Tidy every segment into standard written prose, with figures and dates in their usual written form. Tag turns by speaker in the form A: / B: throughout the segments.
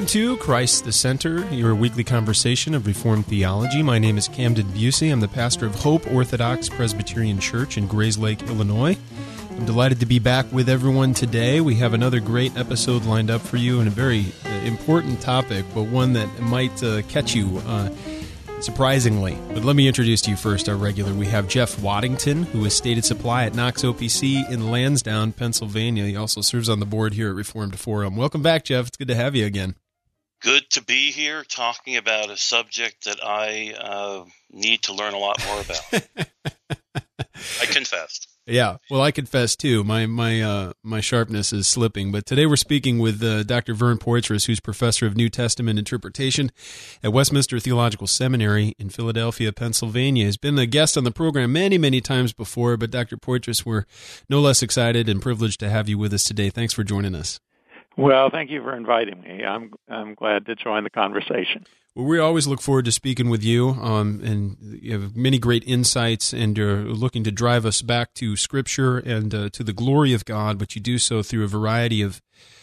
A: to Christ the Center, your weekly conversation of Reformed theology. My name is Camden Busey. I'm the pastor of Hope Orthodox Presbyterian Church in Grayslake, Illinois. I'm delighted to be back with everyone today. We have another great episode lined up for you and a very important topic, but one that might catch you surprisingly. But let me introduce to you first our regular. We have Jeff Waddington, who is Stated Supply at Knox OPC in Lansdowne, Pennsylvania. He also serves on the board here at Reformed Forum. Welcome back, Jeff. It's good to have you again.
B: Good to be here talking about a subject that I need to learn a lot more about. I confess.
A: Yeah, well, I confess too. My sharpness is slipping. But today we're speaking with Dr. Vern Poitras, who's professor of New Testament interpretation at Westminster Theological Seminary in Philadelphia, Pennsylvania. He's been a guest on the program many times before. But Dr. Poitras, we're no less excited and privileged to have you with us today. Thanks for joining us.
C: Well, thank you for inviting me. I'm glad to join the conversation.
A: Well, we always look forward to speaking with you, and you have many great insights, and you're looking to drive us back to Scripture and to the glory of God, but you do so through a variety of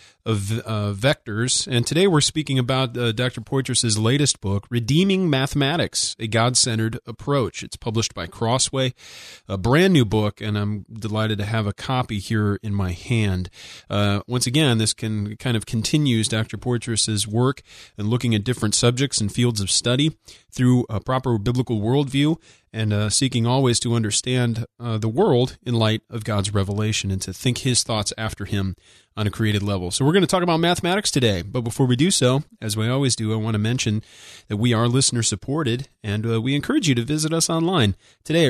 A: vectors. And today we're speaking about Dr. Poitras' latest book, Redeeming Mathematics, a God-Centered Approach. It's published by Crossway, a brand new book, and I'm delighted to have a copy here in my hand. Once again, this kind of continues Dr. Poitras' work in looking at different subjects and fields of study through a proper biblical worldview and seeking always to understand the world in light of God's revelation and to think His thoughts after Him on a created level. So we're going to talk about mathematics today, but before we do so, as we always do, I want to mention that we are listener-supported, and we encourage you to visit us online today at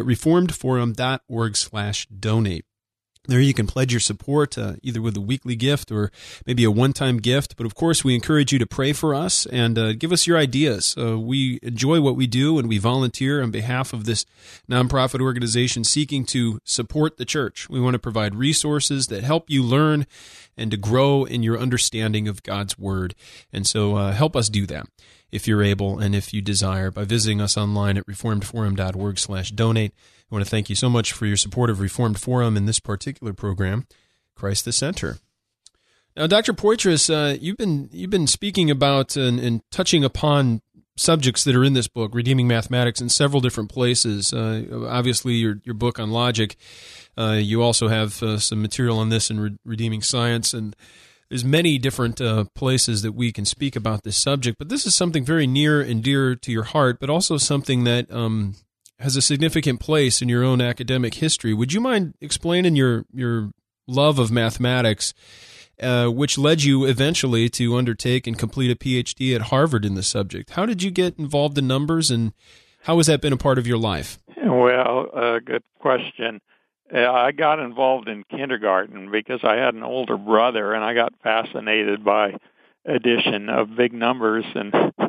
A: reformedforum.org/donate. There you can pledge your support either with a weekly gift or maybe a one-time gift. But of course, we encourage you to pray for us and give us your ideas. We enjoy what we do, and we volunteer on behalf of this nonprofit organization seeking to support the church. We want to provide resources that help you learn and to grow in your understanding of God's Word. And so help us do that if you're able and if you desire by visiting us online at reformedforum.org/donate. I want to thank you so much for your support of Reformed Forum in this particular program, Christ the Center. Now, Dr. Poitras, you've been speaking about and touching upon subjects that are in this book, Redeeming Mathematics, in several different places. Obviously, your book on logic. You also have some material on this in Redeeming Science, and there's many different places that we can speak about this subject. But this is something very near and dear to your heart, but also something that has a significant place in your own academic history. Would you mind explaining your love of mathematics, which led you eventually to undertake and complete a PhD at Harvard in the subject? How did you get involved in numbers, and how has that been a part of your life?
C: Well, good question. I got involved in kindergarten because I had an older brother, and I got fascinated by addition of big numbers, and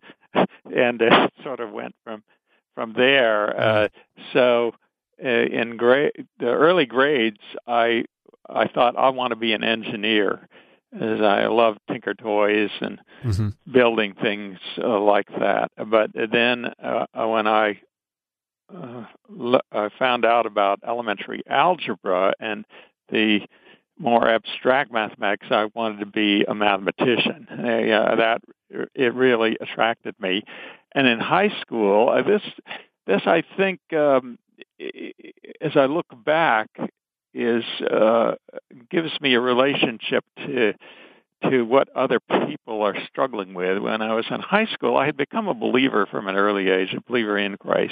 C: it sort of went from there. So in the early grades, I thought I want to be an engineer, as I love Tinker Toys and building things like that. But then when I found out about elementary algebra and the more abstract mathematics, I wanted to be a mathematician. It really attracted me. And in high school, this I think, as I look back, gives me a relationship to what other people are struggling with. When I was in high school, I had become a believer from an early age, a believer in Christ.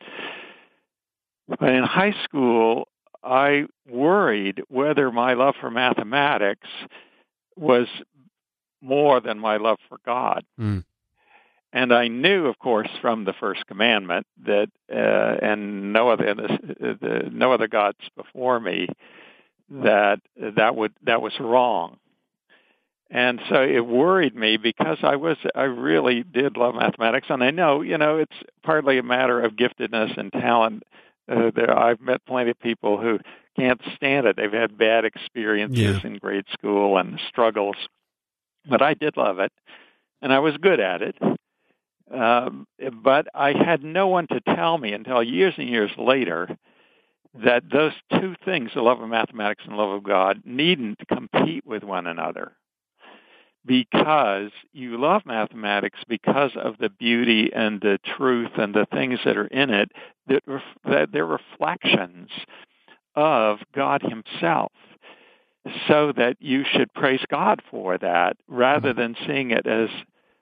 C: But in high school, I worried whether my love for mathematics was more than my love for God. And I knew, of course, from the first commandment that and no other gods before me, that was wrong. And so it worried me because I really did love mathematics, and I know it's partly a matter of giftedness and talent. I've met plenty of people who can't stand it. They've had bad experiences in grade school and struggles, but I did love it, and I was good at it. But I had no one to tell me until years and years later that those two things, the love of mathematics and the love of God, needn't compete with one another. because you love mathematics because of the beauty and the truth and the things that are in it that they're reflections of God himself, so that you should praise God for that rather than seeing it as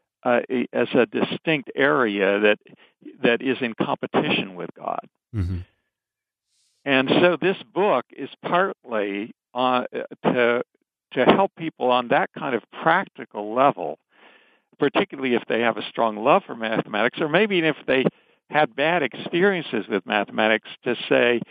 C: a distinct area that is in competition with God.
A: Mm-hmm.
C: And so this book is partly to help people on that kind of practical level, particularly if they have a strong love for mathematics, or maybe if they had bad experiences with mathematics, to say,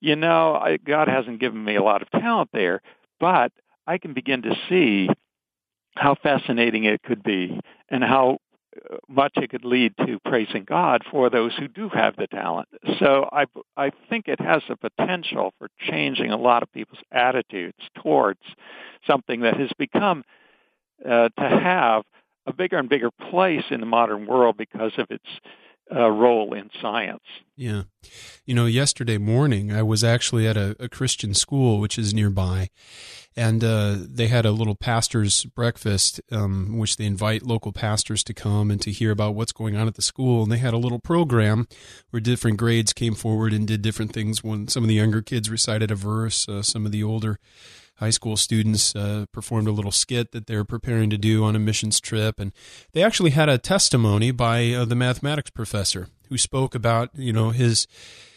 C: God hasn't given me a lot of talent there, but I can begin to see how fascinating it could be and how much it could lead to praising God for those who do have the talent. So I think it has the potential for changing a lot of people's attitudes towards something that has become to have a bigger and bigger place in the modern world because of its role in science.
A: Yeah. Yesterday morning, I was actually at a Christian school, which is nearby, and they had a little pastor's breakfast, which they invite local pastors to come and to hear about what's going on at the school. And they had a little program where different grades came forward and did different things. When some of the younger kids recited a verse, some of the older high school students performed a little skit that they're preparing to do on a missions trip. And they actually had a testimony by the mathematics professor who spoke about, his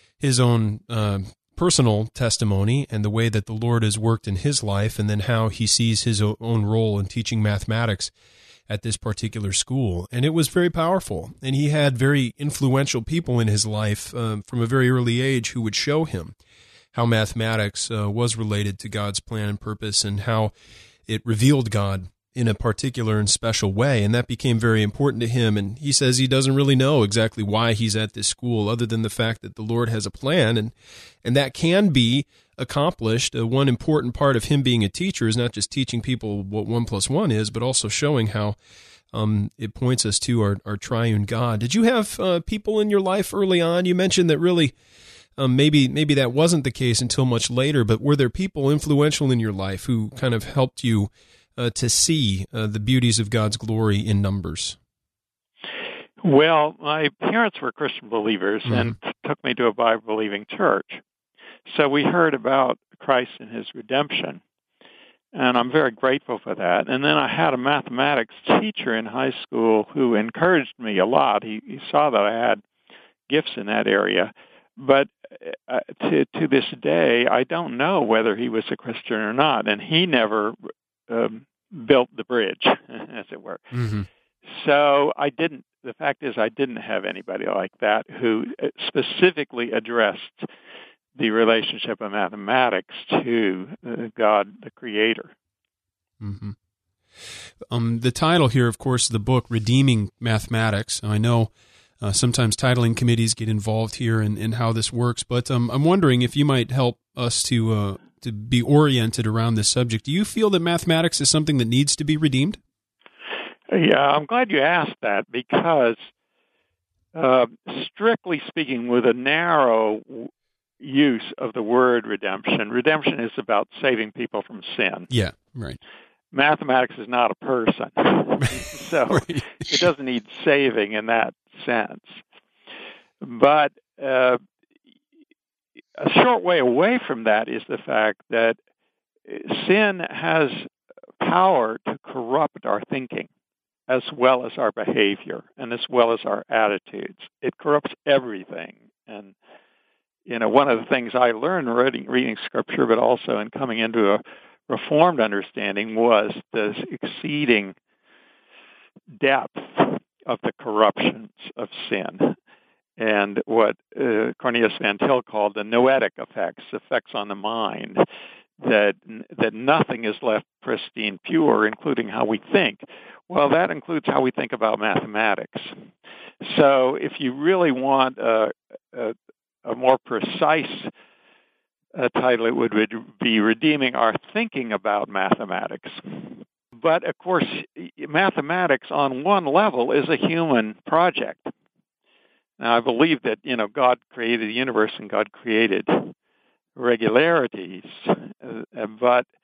A: own personal testimony and the way that the Lord has worked in his life, and then how he sees his own role in teaching mathematics at this particular school. And it was very powerful. And he had very influential people in his life from a very early age who would show him how mathematics was related to God's plan and purpose, and how it revealed God in a particular and special way. And that became very important to him. And he says he doesn't really know exactly why he's at this school, other than the fact that the Lord has a plan, and that can be accomplished. One important part of him being a teacher is not just teaching people what 1 + 1 is, but also showing how it points us to our triune God. Did you have people in your life early on? You mentioned that really maybe that wasn't the case until much later, but were there people influential in your life who kind of helped you to see the beauties of God's glory in numbers?
C: Well, my parents were Christian believers and took me to a Bible-believing church. So we heard about Christ and his redemption, and I'm very grateful for that. And then I had a mathematics teacher in high school who encouraged me a lot. He saw that I had gifts in that area. But to this day, I don't know whether he was a Christian or not, and he never built the bridge, as it were. Mm-hmm. So the fact is I didn't have anybody like that who specifically addressed the relationship of mathematics to God, the Creator.
A: Mm-hmm. The title here, of course, of the book, Redeeming Mathematics. I know sometimes titling committees get involved here in how this works, but I'm wondering if you might help us to be oriented around this subject. Do you feel that mathematics is something that needs to be redeemed?
C: Yeah, I'm glad you asked that, because strictly speaking, with a narrow use of the word redemption is about saving people from sin.
A: Yeah, right.
C: Mathematics is not a person, so right. It doesn't need saving in that sense. But a short way away from that is the fact that sin has power to corrupt our thinking as well as our behavior and as well as our attitudes. It corrupts everything. And, one of the things I learned reading Scripture, but also in coming into a Reformed understanding, was the exceeding depth of the corruptions of sin, and what Cornelius Van Til called the noetic effects on the mind, that nothing is left pristine pure, including how we think. Well, that includes how we think about mathematics. So if you really want a more precise title, it would be Redeeming Our Thinking About Mathematics. But, of course, mathematics on one level is a human project. Now, I believe that, God created the universe and God created regularities, but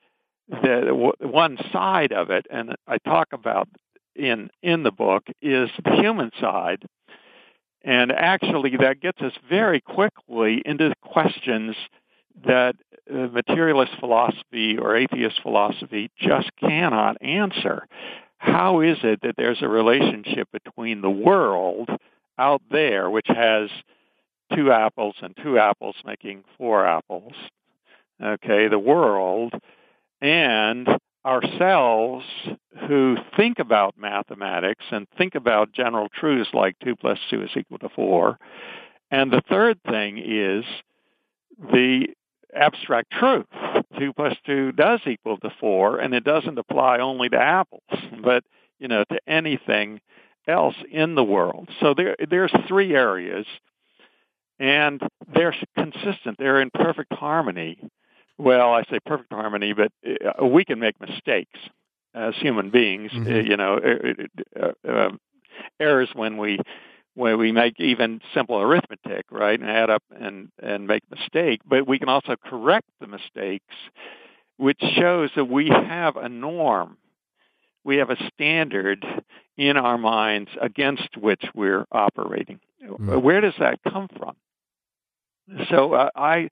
C: one side of it, and I talk about in the book, is the human side. And actually, that gets us very quickly into the questions that materialist philosophy or atheist philosophy just cannot answer. How is it that there's a relationship between the world out there, which has 2 apples and 2 apples making 4 apples, okay, the world, and ourselves who think about mathematics and think about general truths like 2 plus 2 is equal to 4. And the third thing is the abstract truth. 2 plus 2 does equal to 4, and it doesn't apply only to apples, but, to anything else in the world. So there's 3 areas, and they're consistent. They're in perfect harmony. Well, I say perfect harmony, but we can make mistakes as human beings. Errors when we make even simple arithmetic, right, and add up and make a mistake. But we can also correct the mistakes, which shows that we have a norm. We have a standard in our minds against which we're operating. Mm-hmm. Where does that come from? So I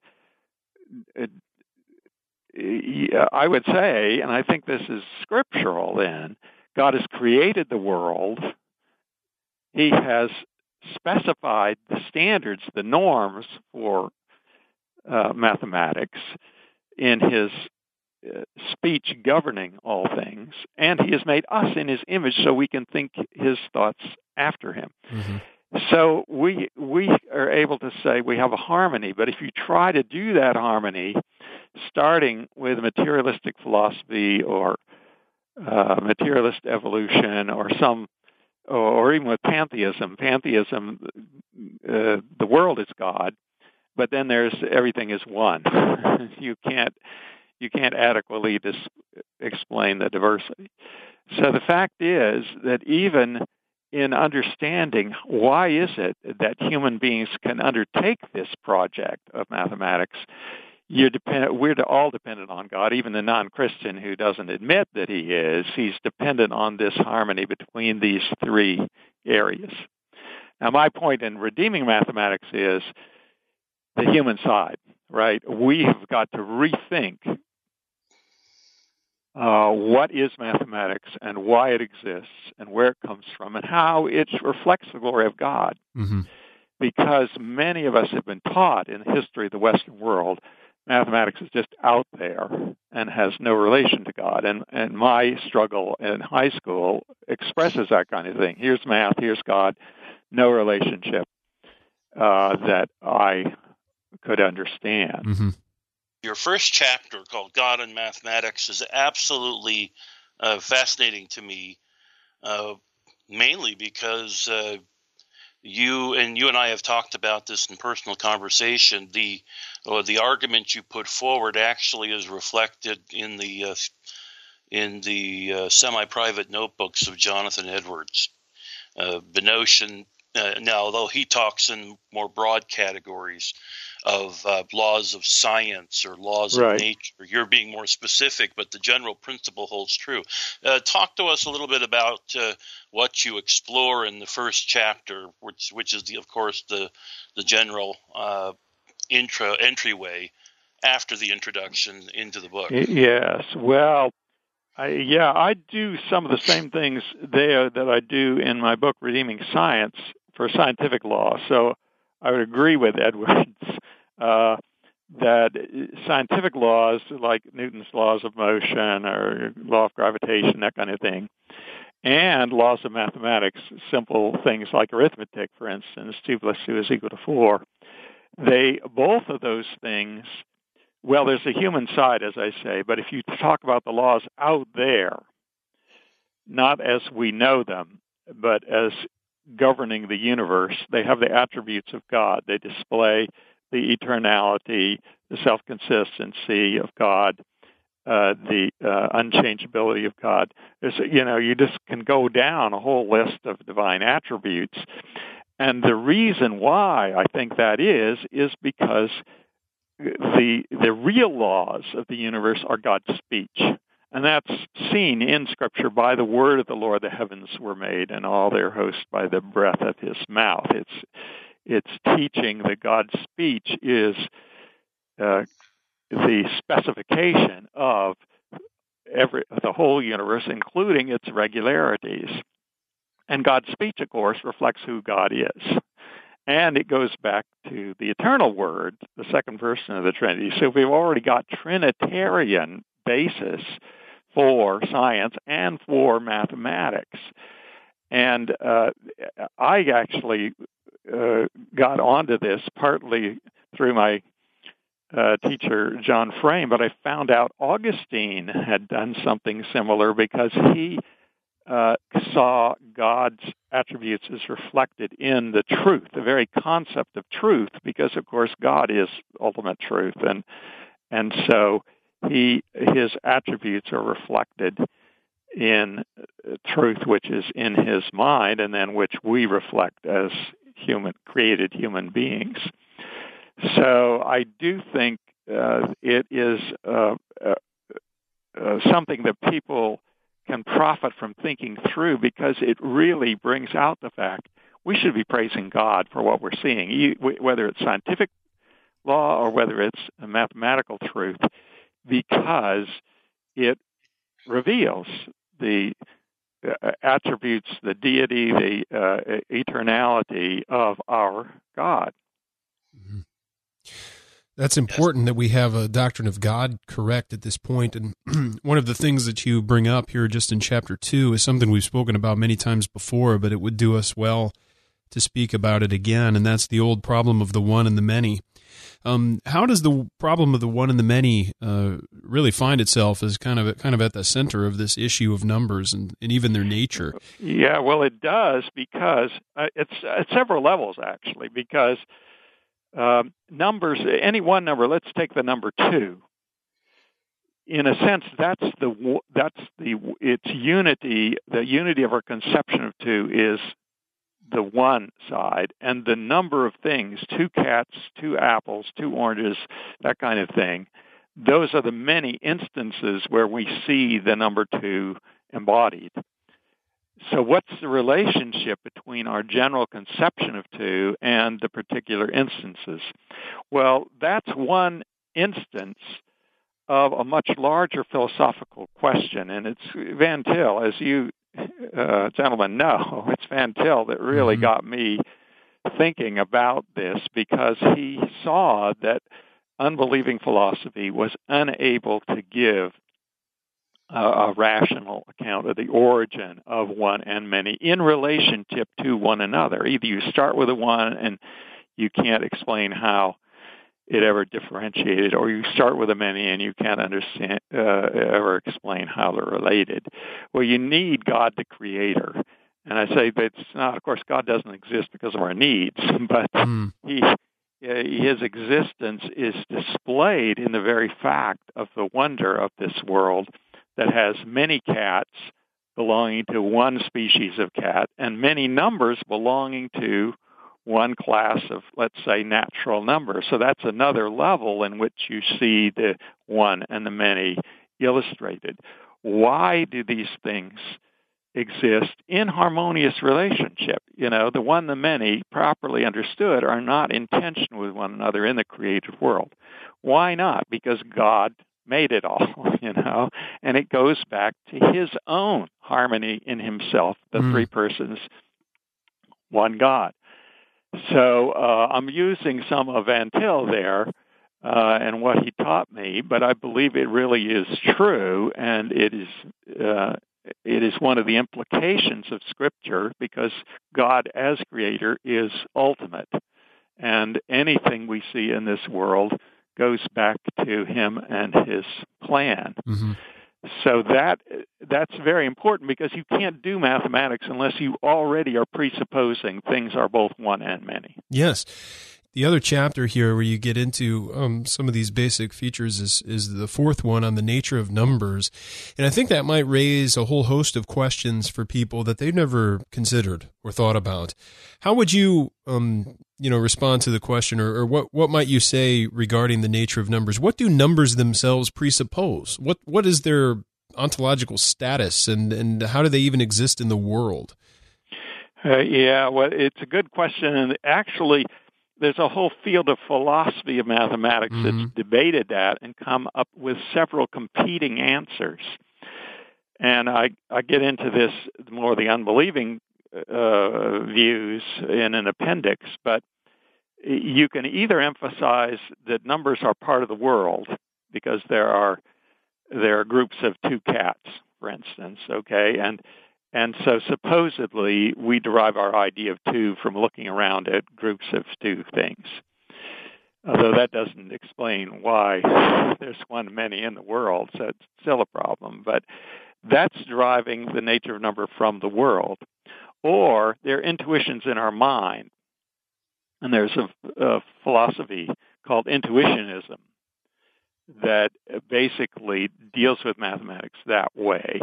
C: would say, and I think this is scriptural then, God has created the world. He has specified the standards, the norms for mathematics in his speech governing all things, and he has made us in his image so we can think his thoughts after him. Mm-hmm. So we are able to say we have a harmony, but if you try to do that harmony, starting with materialistic philosophy or materialist evolution or even with pantheism, the world is God, but then there's everything is one. You can't adequately explain the diversity. So the fact is that even in understanding why is it that human beings can undertake this project of mathematics, we're all dependent on God. Even the non-Christian who doesn't admit that he's dependent on this harmony between these 3 areas. Now, my point in redeeming mathematics is the human side, right? We have got to rethink what is mathematics and why it exists and where it comes from and how it reflects the glory of God. Mm-hmm. Because many of us have been taught in the history of the Western world, mathematics is just out there and has no relation to God. And my struggle in high school expresses that kind of thing. Here's math, here's God, no relationship that I could understand.
A: Mm-hmm.
B: Your first chapter, called God and Mathematics, is absolutely fascinating to me, mainly because you and I have talked about this in personal conversation. The argument you put forward actually is reflected in the semi-private notebooks of Jonathan Edwards. The notion, now, although he talks in more broad categories of laws of science or laws of nature, you're being more specific, but the general principle holds true. Talk to us a little bit about what you explore in the first chapter, which is, of course, the general entryway after the introduction into the book.
C: Yes. Well, I do some of the same things there that I do in my book, Redeeming Science, for scientific law. So I would agree with Edwards that scientific laws like Newton's laws of motion or law of gravitation, that kind of thing, and laws of mathematics, simple things like arithmetic, for instance, 2 plus 2 is equal to 4, both of those things, well, there's a human side, as I say, but if you talk about the laws out there, not as we know them, but as governing the universe, they have the attributes of God. They display the eternality, the self-consistency of God, the unchangeability of God. You just can go down a whole list of divine attributes. And the reason why I think that is because the real laws of the universe are God's speech. And that's seen in Scripture by the word of the Lord. The heavens were made, and all their host by the breath of his mouth. It's teaching that God's speech is the specification of the whole universe, including its regularities. And God's speech, of course, reflects who God is. And it goes back to the eternal word, the second person of the Trinity. So we've already got Trinitarian basis for science and for mathematics. And I actually got onto this partly through my teacher, John Frame, but I found out Augustine had done something similar because he saw God's attributes as reflected in the truth, the very concept of truth, because, of course, God is ultimate truth. And so his attributes are reflected in truth, which is in his mind, and then which we reflect as created human beings. So I do think it is something that people can profit from thinking through, because it really brings out the fact we should be praising God for what we're seeing, whether it's scientific law or whether it's a mathematical truth, because it reveals the attributes, the deity, the eternality of our God.
A: Mm-hmm. That's important that we have a doctrine of God correct at this point. And one of the things that you bring up here just in chapter 2 is something we've spoken about many times before, but it would do us well to speak about it again, and that's the old problem of the one and the many. How does the problem of the one and the many really find itself as kind of at the center of this issue of numbers and even their nature?
C: Yeah, well, it does, because it's at several levels, actually, because numbers, any one number, let's take the number 2. In a sense, its unity. The unity of our conception of 2 is the one side, and the number of things, 2 cats, 2 apples, 2 oranges, that kind of thing, those are the many instances where we see the number 2 embodied. So what's the relationship between our general conception of 2 and the particular instances? Well, that's one instance of a much larger philosophical question, and it's Van Til, as you gentlemen know, it's Van Til that really got me thinking about this, because he saw that unbelieving philosophy was unable to give a rational account of the origin of one and many in relationship to one another. Either you start with a one and you can't explain how it ever differentiated, or you start with a many and you can't understand ever explain how they're related. Well, you need God the Creator. And I say that it's not, of course, God doesn't exist because of our needs, but his existence is displayed in the very fact of the wonder of this world that has many cats belonging to one species of cat and many numbers belonging to one class of, let's say, natural numbers. So that's another level in which you see the one and the many illustrated. Why do these things exist in harmonious relationship? You know, the one, the many, properly understood, are not in tension with one another in the created world. Why not? Because God made it all, and it goes back to his own harmony in himself, the three persons, one God. So I'm using some of Van Til there and what he taught me, but I believe it really is true, and it is one of the implications of Scripture, because God as Creator is ultimate, and anything we see in this world goes back to him and his plan. Mm-hmm. So that's very important, because you can't do mathematics unless you already are presupposing things are both one and many.
A: Yes. The other chapter here where you get into some of these basic features is the fourth one on the nature of numbers. And I think that might raise a whole host of questions for people that they've never considered or thought about. How would you respond to the question, or what might you say regarding the nature of numbers? What do numbers themselves presuppose? What is their ontological status, and how do they even exist in the world?
C: Yeah, well, it's a good question, and actually, there's a whole field of philosophy of mathematics that's debated that and come up with several competing answers. And I get into this more the unbelieving views in an appendix, but you can either emphasize that numbers are part of the world because there are groups of two cats, for instance, okay, and so supposedly we derive our idea of two from looking around at groups of two things. Although that doesn't explain why there's one many in the world, so it's still a problem. But that's deriving the nature of number from the world. Or there are intuitions in our mind. And there's a philosophy called intuitionism that basically deals with mathematics that way.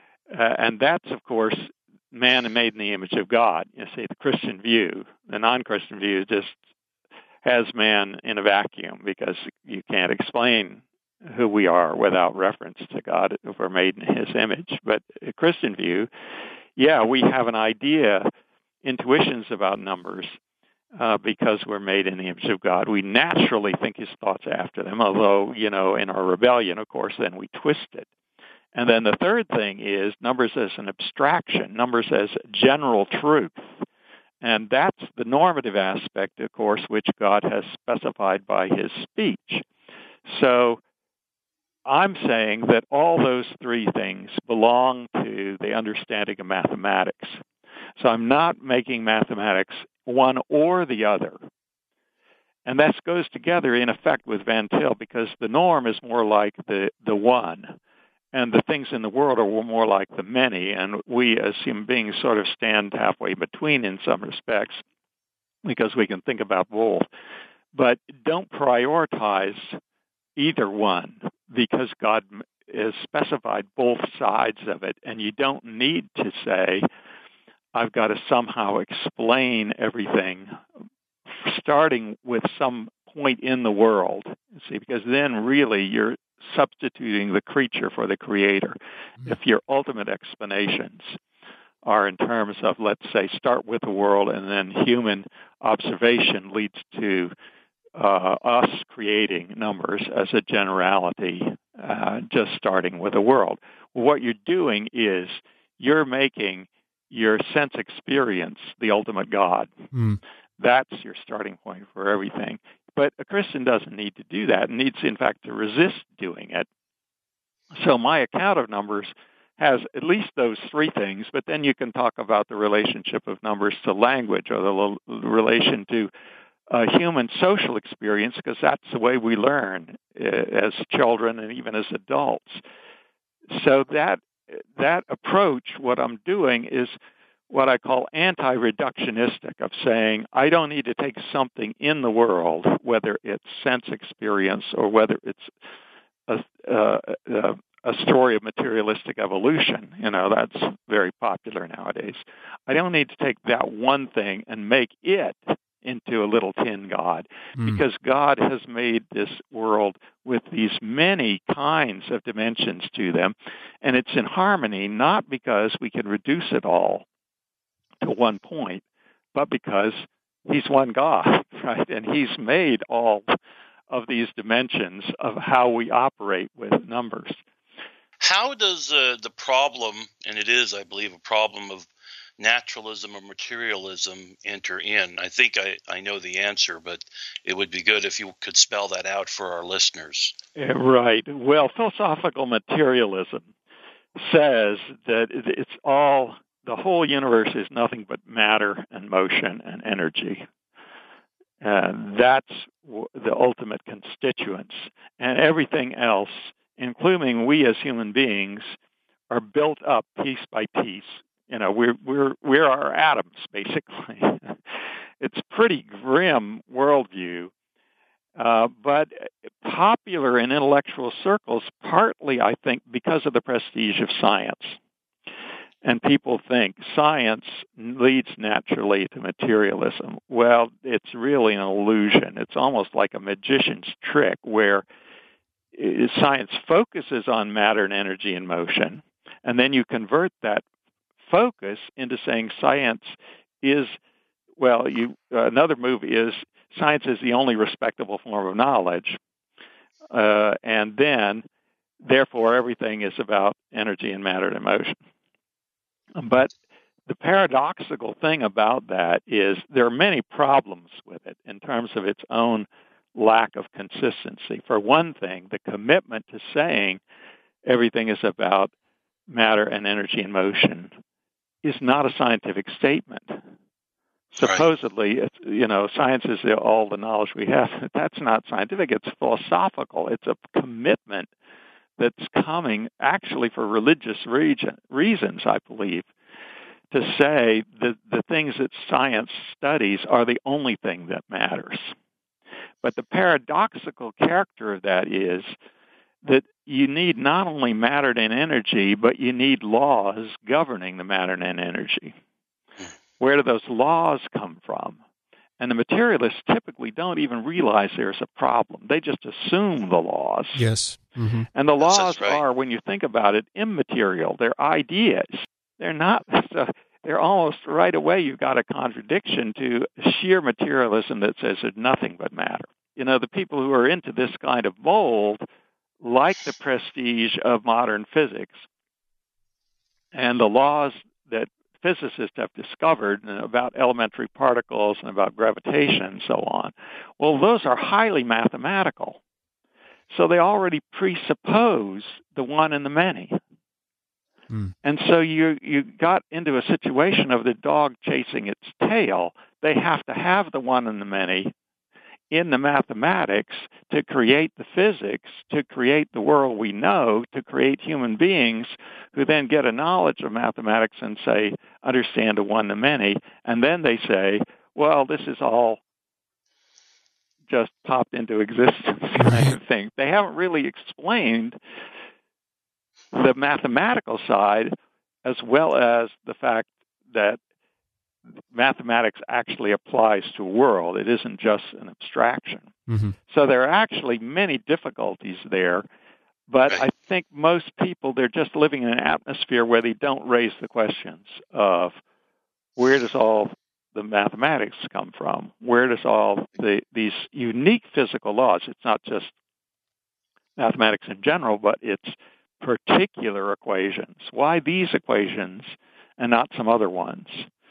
C: And that's, of course, man made in the image of God. You see, the Christian view. The non-Christian view just has man in a vacuum because you can't explain who we are without reference to God if we're made in His image. But a Christian view, yeah, we have an idea, intuitions about numbers because we're made in the image of God. We naturally think His thoughts after them, although, in our rebellion, of course, then we twist it. And then the third thing is numbers as an abstraction, numbers as general truth. And that's the normative aspect, of course, which God has specified by His speech. So I'm saying that all those three things belong to the understanding of mathematics. So I'm not making mathematics one or the other. And that goes together, in effect, with Van Til, because the norm is more like the one. And the things in the world are more like the many, and we as human beings sort of stand halfway between in some respects because we can think about both. But don't prioritize either one because God has specified both sides of it, and you don't need to say, I've got to somehow explain everything starting with some point in the world, see, because then really you're substituting the creature for the creator. If your ultimate explanations are in terms of, let's say, start with the world and then human observation leads to us creating numbers as a generality, just starting with the world. Well, what you're doing is you're making your sense experience the ultimate God. That's your starting point for everything. But a Christian doesn't need to do that, and needs, in fact, to resist doing it. So my account of numbers has at least those three things, but then you can talk about the relationship of numbers to language or the relation to human social experience, because that's the way we learn as children and even as adults. So that approach, what I'm doing is what I call anti-reductionistic, of saying I don't need to take something in the world, whether it's sense experience or whether it's a story of materialistic evolution. That's very popular nowadays. I don't need to take that one thing and make it into a little tin God, because God has made this world with these many kinds of dimensions to them, and it's in harmony not because we can reduce it all to one point, but because He's one God, right? And He's made all of these dimensions of how we operate with numbers.
B: How does the problem, and it is, I believe, a problem of naturalism or materialism enter in? I think I know the answer, but it would be good if you could spell that out for our listeners.
C: Right. Well, philosophical materialism says that it's all, the whole universe is nothing but matter and motion and energy. And that's the ultimate constituents. And everything else, including we as human beings, are built up piece by piece. We're our atoms, basically. It's pretty grim worldview, but popular in intellectual circles, partly, I think, because of the prestige of science. And people think science leads naturally to materialism. Well, it's really an illusion. It's almost like a magician's trick where science focuses on matter and energy and motion, and then you convert that focus into saying science is, another move is science is the only respectable form of knowledge, and then, therefore, everything is about energy and matter and motion. But the paradoxical thing about that is there are many problems with it in terms of its own lack of consistency. For one thing, the commitment to saying everything is about matter and energy and motion is not a scientific statement. Supposedly, science is all the knowledge we have. That's not scientific. It's philosophical. It's a commitment that's coming actually for religious reasons, I believe, to say that the things that science studies are the only thing that matters. But the paradoxical character of that is that you need not only matter and energy, but you need laws governing the matter and energy. Where do those laws come from? And the materialists typically don't even realize there's a problem. They just assume the laws.
A: Yes. Mm-hmm.
C: And the laws are, when you think about it, immaterial. They're ideas. They're not. They're almost right away you've got a contradiction to sheer materialism that says there's nothing but matter. The people who are into this kind of mold like the prestige of modern physics and the laws that physicists have discovered about elementary particles and about gravitation and so on. Well, those are highly mathematical. So they already presuppose the one and the many. And so you got into a situation of the dog chasing its tail. They have to have the one and the many in the mathematics to create the physics, to create the world we know, to create human beings who then get a knowledge of mathematics and say, understand the one, the many. And then they say, well, this is all just popped into existence kind of thing. They haven't really explained the mathematical side as well as the fact that mathematics actually applies to a world. It isn't just an abstraction. Mm-hmm. So there are actually many difficulties there, but I think most people, they're just living in an atmosphere where they don't raise the questions of where does all the mathematics come from? Where does all these unique physical laws, it's not just mathematics in general, but it's particular equations. Why these equations and not some other ones?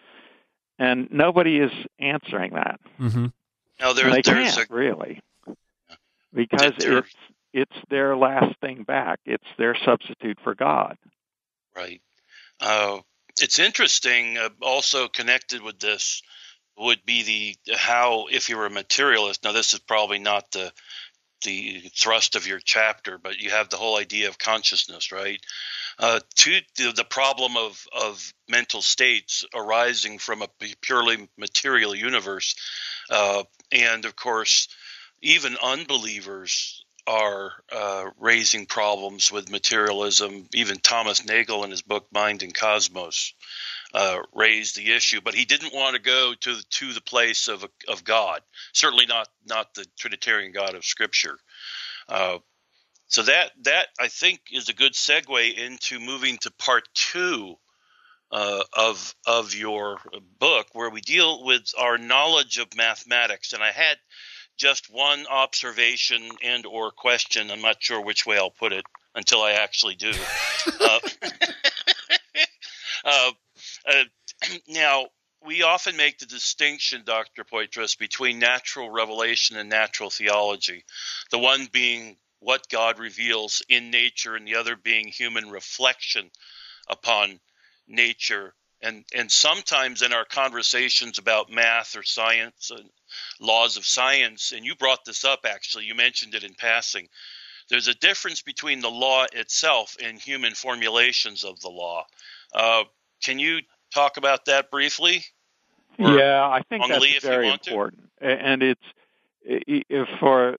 C: And nobody is answering that.
B: Mm-hmm. Now
C: they can't really, because it's their last thing back. It's their substitute for God.
B: Right. It's interesting. Also connected with this would be how if you're a materialist. Now, this is probably not the thrust of your chapter, but you have the whole idea of consciousness, right? To the problem of mental states arising from a purely material universe. And, of course, even unbelievers are raising problems with materialism. Even Thomas Nagel in his book Mind and Cosmos raised the issue, but he didn't want to go to the place of God. Certainly not the Trinitarian God of Scripture. So that I think is a good segue into moving to part 2 of your book, where we deal with our knowledge of mathematics. And I had just one observation and or question. I'm not sure which way I'll put it until I actually do. Now, we often make the distinction, Dr. Poitras, between natural revelation and natural theology, the one being what God reveals in nature and the other being human reflection upon nature. And sometimes in our conversations about math or science and laws of science, and you brought this up actually, you mentioned it in passing, there's a difference between the law itself and human formulations of the law. Can you talk about that briefly?
C: Yeah, I think that's very important. And it's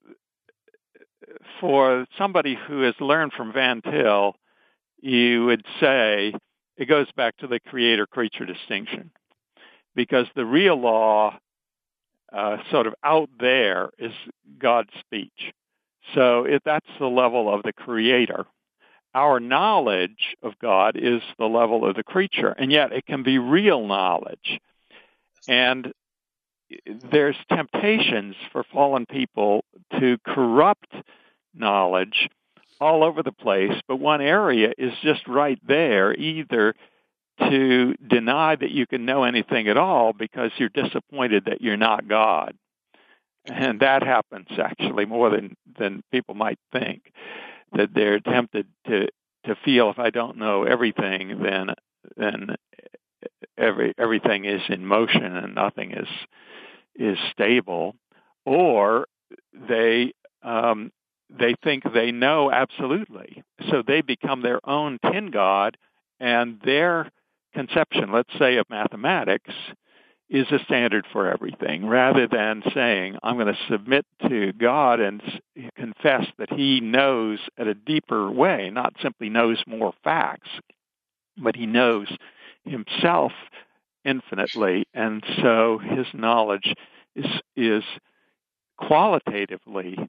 C: for somebody who has learned from Van Til, you would say it goes back to the creator-creature distinction, because the real law sort of out there is God's speech. So that's the level of the Creator. Our knowledge of God is the level of the creature, and yet it can be real knowledge. And there's temptations for fallen people to corrupt knowledge all over the place, but one area is just right there, either to deny that you can know anything at all because you're disappointed that you're not God. And that happens actually more than people might think, that they're tempted to feel if I don't know everything, then everything is in motion and nothing is stable, or they think they know absolutely, so they become their own tin god, and their conception, let's say, of mathematics is a standard for everything, rather than saying, I'm going to submit to God and confess that He knows at a deeper way, not simply knows more facts, but He knows Himself infinitely, and so His knowledge is qualitatively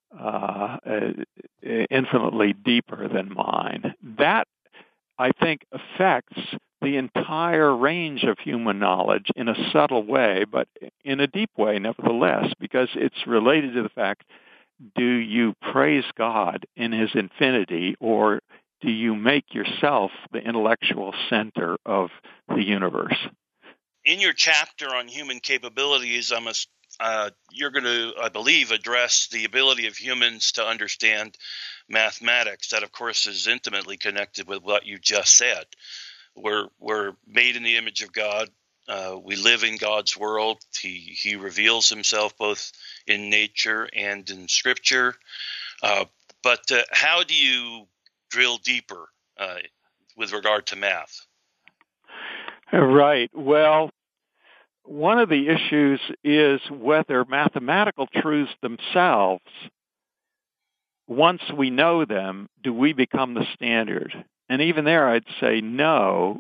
C: infinitely deeper than mine. That, I think, affects the entire range of human knowledge in a subtle way, but in a deep way nevertheless, because it's related to the fact, do you praise God in His infinity, or do you make yourself the intellectual center of the universe?
B: In your chapter on human capabilities, you're going to, I believe, address the ability of humans to understand mathematics. That, of course, is intimately connected with what you just said. We're made in the image of God. We live in God's world. He reveals Himself both in nature and in Scripture. But how do you drill deeper with regard to math?
C: Right. Well, one of the issues is whether mathematical truths themselves, once we know them, do we become the standard? And even there, I'd say no.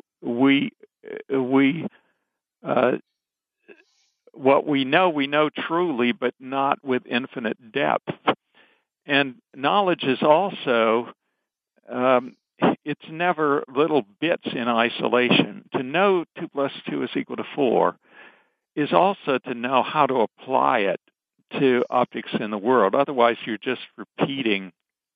C: What we know truly, but not with infinite depth. And knowledge is also, it's never little bits in isolation. To know 2 + 2 = 4 is also to know how to apply it to objects in the world. Otherwise, you're just repeating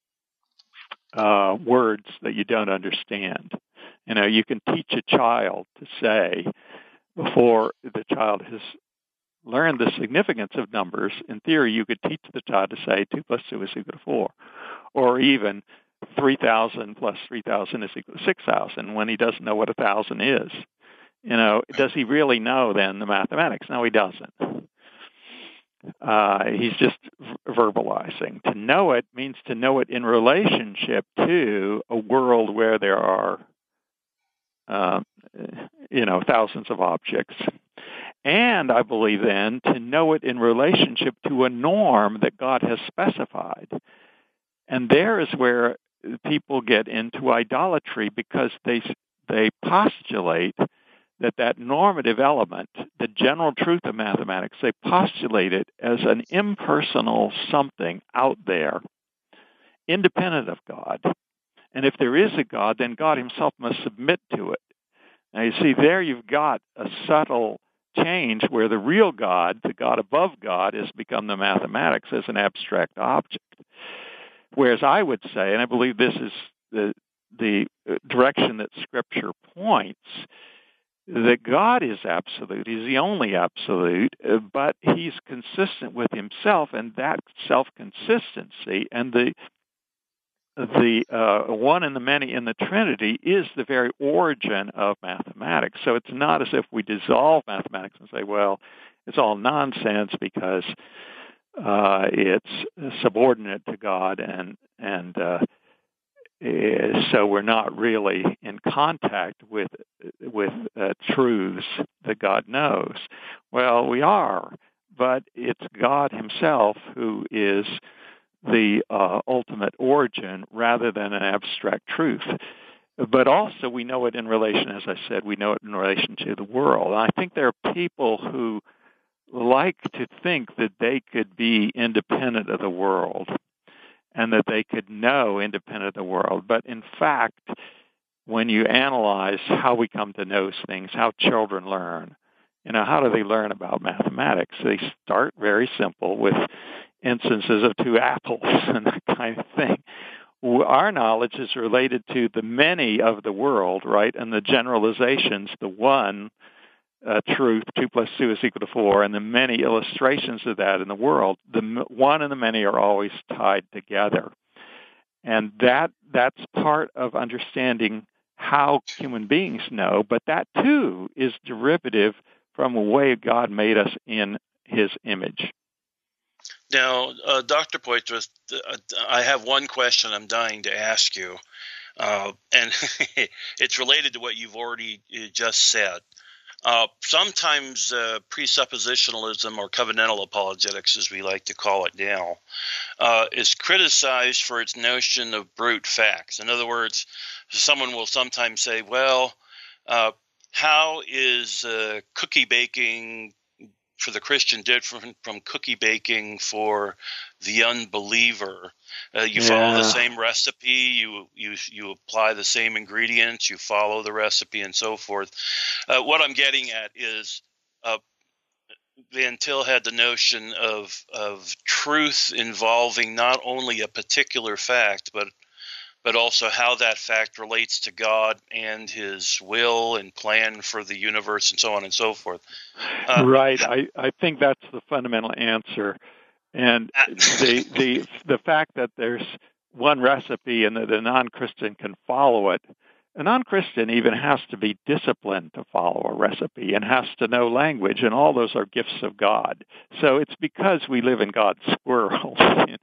C: words that you don't understand. You can teach a child to say, before the child has learned the significance of numbers, in theory, you could teach the child to say 2 + 2 = 4, or even 3,000 + 3,000 = 6,000 when he doesn't know what 1,000 is. Does he really know then the mathematics? No, he doesn't. He's just verbalizing. To know it means to know it in relationship to a world where there are, thousands of objects. And I believe then to know it in relationship to a norm that God has specified. And there is where people get into idolatry, because they postulate that normative element, the general truth of mathematics, they postulate it as an impersonal something out there, independent of God. And if there is a God, then God Himself must submit to it. Now, you see, there you've got a subtle change where the real God, the God above God, has become the mathematics as an abstract object. Whereas I would say, and I believe this is the direction that Scripture points, that God is absolute. He's the only absolute, but He's consistent with Himself, and that self-consistency and the one and the many in the Trinity is the very origin of mathematics. So it's not as if we dissolve mathematics and say, well, it's all nonsense because it's subordinate to God, and so we're not really in contact with truths that God knows. Well, we are, but it's God Himself who is the ultimate origin rather than an abstract truth. But also we know it in relation, as I said, we know it in relation to the world. And I think there are people who like to think that they could be independent of the world. and that they could know independent of the world. But in fact, when you analyze how we come to know things, how children learn, how do they learn about mathematics? They start very simple with instances of two apples and that kind of thing. Our knowledge is related to the many of the world, right, and the generalizations, the one truth, 2 + 2 = 4, and the many illustrations of that in the world. The one and the many are always tied together. And that's part of understanding how human beings know, but that too is derivative from the way God made us in His image.
B: Now, Dr. Poitras, I have one question I'm dying to ask you, and it's related to what you've already just said. Sometimes presuppositionalism, or covenantal apologetics, as we like to call it now, is criticized for its notion of brute facts. In other words, someone will sometimes say, well, how is cookie baking for the Christian different from cookie baking for the unbeliever? You follow the same recipe, you apply the same ingredients, you follow the recipe, and so forth. What I'm getting at is Van Til had the notion of truth involving not only a particular fact, but also how that fact relates to God and His will and plan for the universe, and so on and so forth.
C: Right. I think that's the fundamental answer. And the fact that there's one recipe and that a non-Christian can follow it, a non-Christian even has to be disciplined to follow a recipe and has to know language, and all those are gifts of God. So it's because we live in God's world,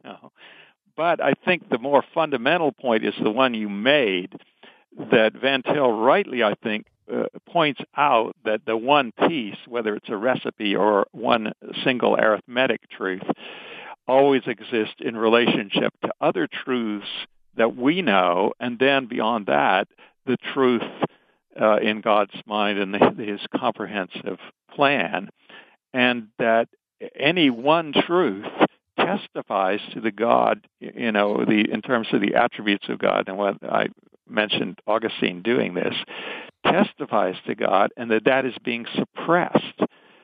C: But I think the more fundamental point is the one you made, that Van Til rightly, I think, points out that the one piece, whether it's a recipe or one single arithmetic truth, always exists in relationship to other truths that we know, and then beyond that, the truth in God's mind and His comprehensive plan, and that any one truth testifies to the God, in terms of the attributes of God, and what I mentioned Augustine doing this, testifies to God, and that is being suppressed.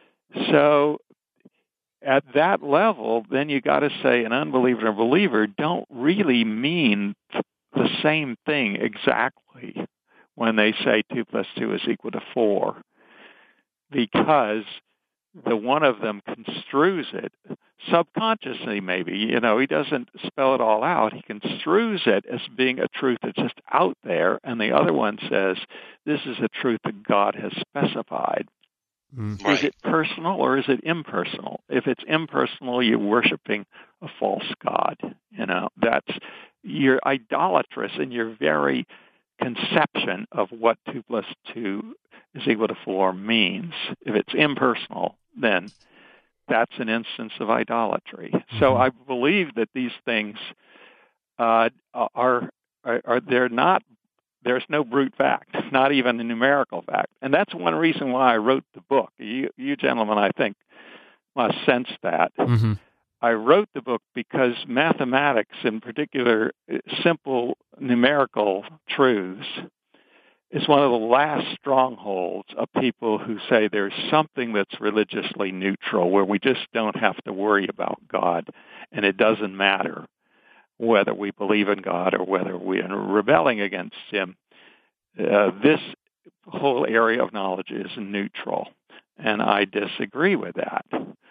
C: So at that level, then you got to say an unbeliever and a believer don't really mean the same thing exactly when they say 2 + 2 = 4, because the one of them construes it subconsciously, maybe. He doesn't spell it all out. He construes it as being a truth that's just out there, and the other one says, this is a truth that God has specified.
B: Right.
C: Is it personal or is it impersonal? If it's impersonal, you're worshiping a false god. You're idolatrous in your very conception of what 2 + 2 = 4 means. If it's impersonal, then that's an instance of idolatry. So I believe that these things are they're not. There's no brute fact, not even a numerical fact, and that's one reason why I wrote the book. You gentlemen, I think, must sense that.
A: Mm-hmm.
C: I wrote the book because mathematics, in particular, simple numerical truths, is one of the last strongholds of people who say there's something that's religiously neutral, where we just don't have to worry about God, and it doesn't matter whether we believe in God or whether we are rebelling against Him. This whole area of knowledge is neutral, and I disagree with that.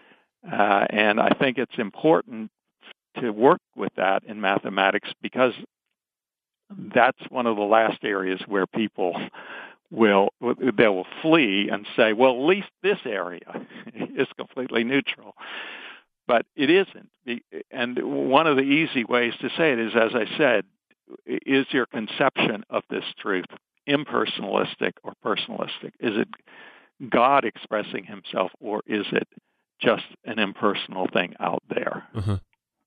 C: And I think it's important to work with that in mathematics, because that's one of the last areas where people will flee and say, well, at least this area is completely neutral. But it isn't. And one of the easy ways to say it is, as I said, is your conception of this truth impersonalistic or personalistic? Is it God expressing Himself, or is it just an impersonal thing out there?
A: Uh-huh.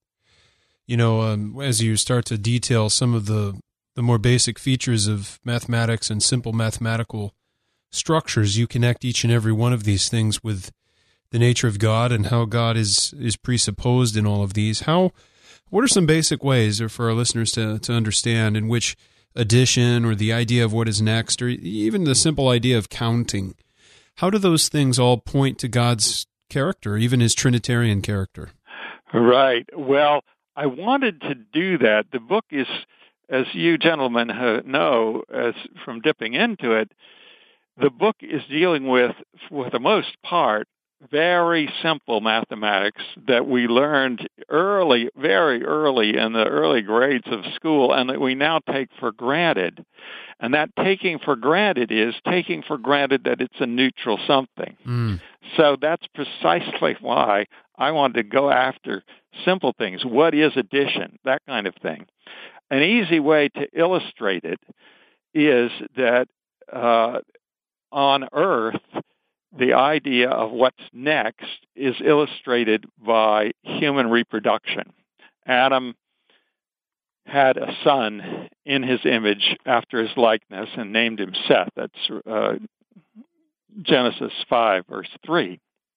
A: As you start to detail some of the more basic features of mathematics and simple mathematical structures, you connect each and every one of these things with the nature of God and how God is presupposed in all of these. How What are some basic ways for our listeners to understand in which addition or the idea of what is next, or even the simple idea of counting, how do those things all point to God's character, even his Trinitarian character?
C: Right. Well, I wanted to do that. The book is, as you gentlemen know, as from dipping into it, the book is dealing with, for the most part, very simple mathematics that we learned early, very early in the early grades of school, and that we now take for granted. And that taking for granted is taking for granted that it's a neutral something. So that's precisely why I wanted to go after simple things. What is addition? That kind of thing. An easy way to illustrate it is that on Earth, the idea of what's next is illustrated by human reproduction. Adam had a son in his image after his likeness and named him Seth. That's Genesis 5, verse 3.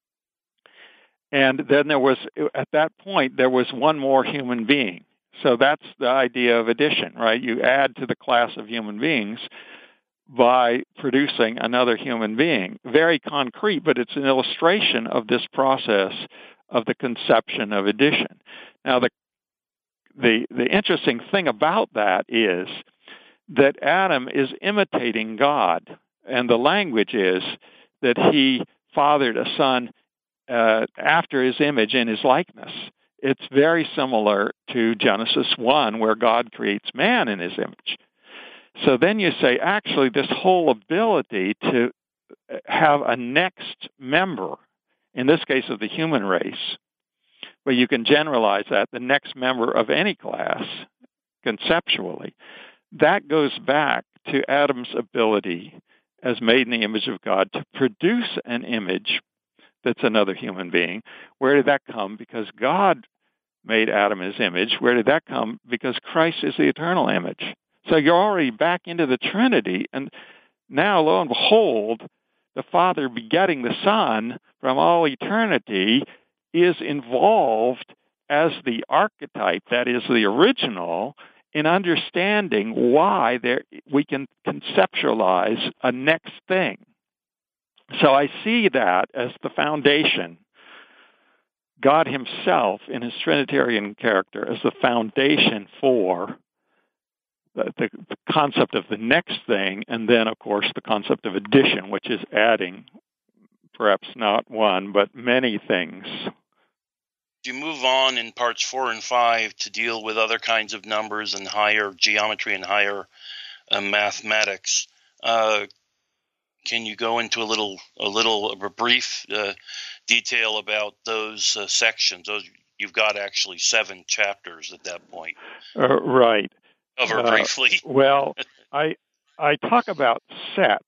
C: And then at that point, there was one more human being. So that's the idea of addition, right? You add to the class of human beings by producing another human being. Very concrete, but it's an illustration of this process of the conception of addition. Now, the interesting thing about that is that Adam is imitating God, and the language is that he fathered a son after his image and his likeness. It's very similar to Genesis 1, where God creates man in his image. So then you say, actually, this whole ability to have a next member, in this case of the human race, but you can generalize that, the next member of any class, conceptually, that goes back to Adam's ability, as made in the image of God, to produce an image that's another human being. Where did that come? Because God made Adam in his image. Where did that come? Because Christ is the eternal image. So you're already back into the Trinity, and now, lo and behold, the Father begetting the Son from all eternity is involved as the archetype, that is the original, in understanding why we can conceptualize a next thing. So I see that as the foundation. God himself, in his Trinitarian character, as the foundation for the concept of the next thing, and then, of course, the concept of addition, which is adding perhaps not one, but many things.
B: You move on in parts 4 and 5 to deal with other kinds of numbers and higher geometry and higher mathematics. Can you go into a brief detail about those sections? You've got actually 7 chapters at that point.
C: Right.
B: Cover briefly.
C: Well, I talk about sets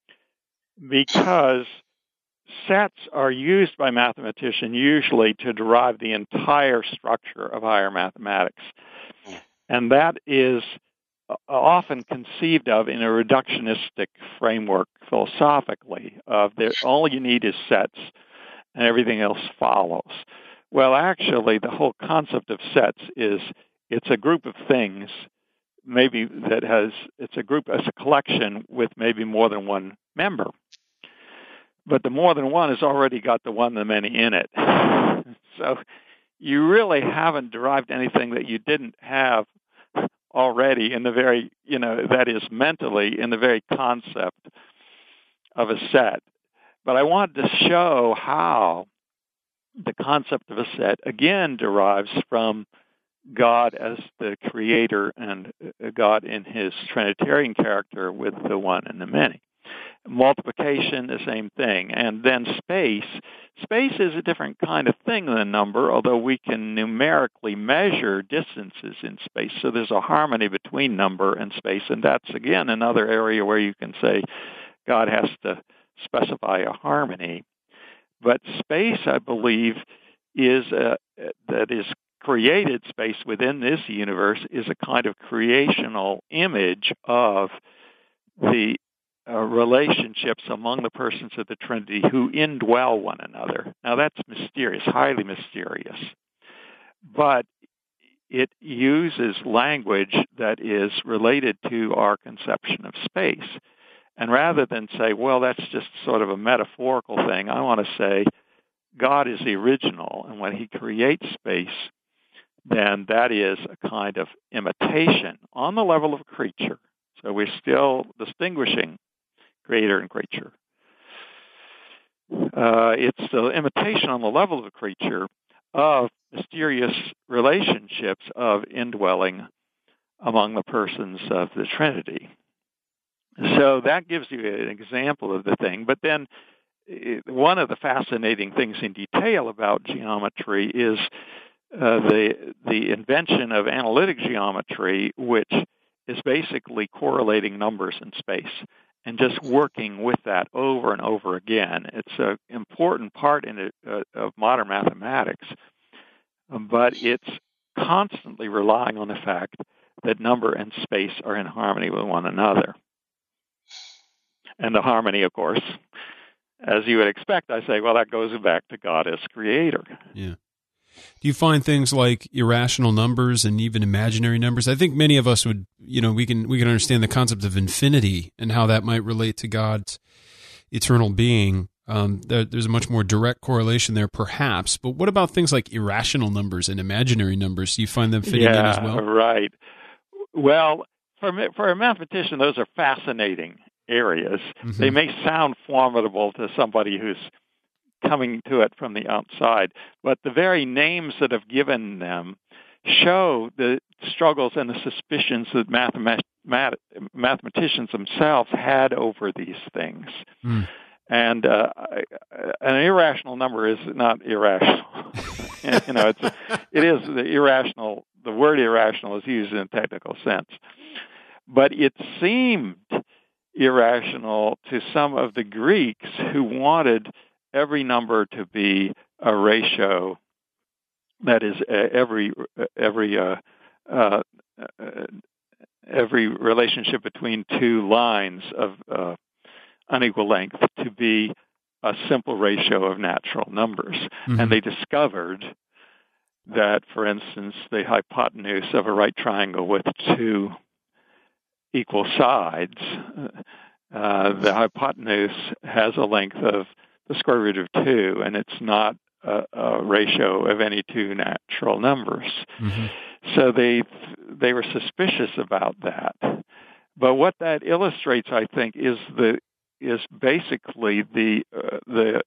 C: because sets are used by mathematicians usually to derive the entire structure of higher mathematics. And that is often conceived of in a reductionistic framework philosophically, of all you need is sets and everything else follows. Well, actually, the whole concept of sets is it's a group of things, maybe it's a collection with maybe more than one member. But the more than one has already got the one, the many in it. So you really haven't derived anything that you didn't have already in the very, that is mentally in the very concept of a set. But I wanted to show how the concept of a set, again, derives from God as the creator and God in his Trinitarian character with the one and the many. Multiplication, the same thing. And then space. Space is a different kind of thing than number, although we can numerically measure distances in space. So there's a harmony between number and space, and that's, again, another area where you can say God has to specify a harmony. But space, I believe, that is created space within this universe is a kind of creational image of the relationships among the persons of the Trinity who indwell one another. Now, that's mysterious, highly mysterious. But it uses language that is related to our conception of space. And rather than say, well, that's just sort of a metaphorical thing, I want to say God is the original, and when he creates space, then that is a kind of imitation on the level of creature. So we're still distinguishing creator and creature. It's the imitation on the level of the creature of mysterious relationships of indwelling among the persons of the Trinity. So that gives you an example of the thing. But then one of the fascinating things in detail about geometry is the invention of analytic geometry, which is basically correlating numbers in space and just working with that over and over again. It's an important part of modern mathematics, but it's constantly relying on the fact that number and space are in harmony with one another. And the harmony, of course, as you would expect, I say, well, that goes back to God as creator.
A: Yeah. Do you find things like irrational numbers and even imaginary numbers? I think many of us would, we can understand the concept of infinity and how that might relate to God's eternal being. There's a much more direct correlation there, perhaps. But what about things like irrational numbers and imaginary numbers? Do you find them fitting in as well?
C: Right. Well, for a mathematician, those are fascinating areas. Mm-hmm. They may sound formidable to somebody who's coming to it from the outside, but the very names that have given them show the struggles and the suspicions that mathematicians themselves had over these things. Mm. And an irrational number is not irrational. It is the irrational. The word irrational is used in a technical sense, but it seemed irrational to some of the Greeks who wanted every number to be a ratio, that is, every relationship between two lines of unequal length to be a simple ratio of natural numbers. Mm-hmm. And they discovered that, for instance, the hypotenuse of a right triangle with two equal sides, the hypotenuse has a length of the square root of 2, and it's not a ratio of any two natural numbers. Mm-hmm. So they were suspicious about that. But what that illustrates, I think, is basically the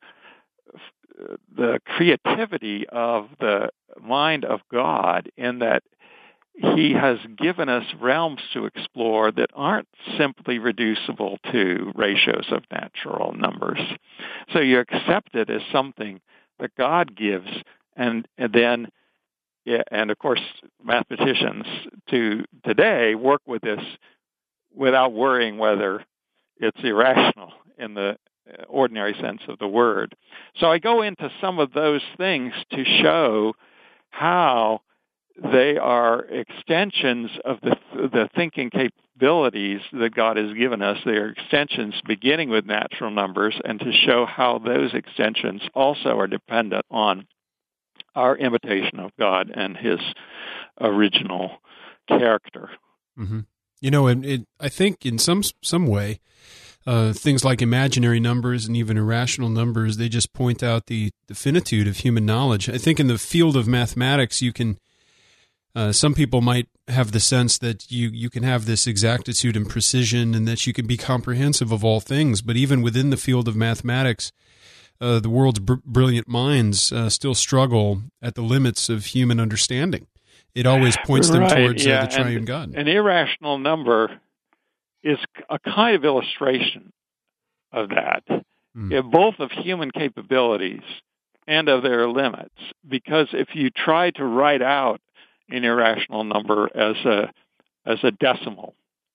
C: creativity of the mind of God, in that he has given us realms to explore that aren't simply reducible to ratios of natural numbers. So you accept it as something that God gives, and of course, mathematicians today work with this without worrying whether it's irrational in the ordinary sense of the word. So I go into some of those things to show how they are extensions of the thinking capabilities that God has given us. They are extensions beginning with natural numbers, and to show how those extensions also are dependent on our imitation of God and his original character.
A: Mm-hmm. I think in some way, things like imaginary numbers and even irrational numbers, they just point out the finitude of human knowledge. I think in the field of mathematics, you can some people might have the sense that you can have this exactitude and precision, and that you can be comprehensive of all things. But even within the field of mathematics, the world's brilliant minds still struggle at the limits of human understanding. It always points them towards the triune God.
C: An irrational number is a kind of illustration of that, both of human capabilities and of their limits. Because if you try to write out an irrational number as a decimal,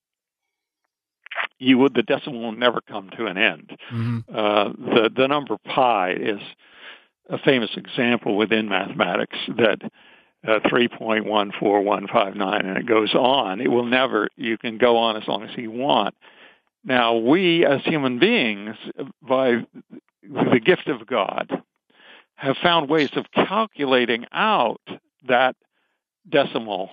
C: the decimal will never come to an end. Mm-hmm. The number pi is a famous example within mathematics, that 3.14159, and it goes on. It will never. You can go on as long as you want. Now, we as human beings, by the gift of God, have found ways of calculating out that decimal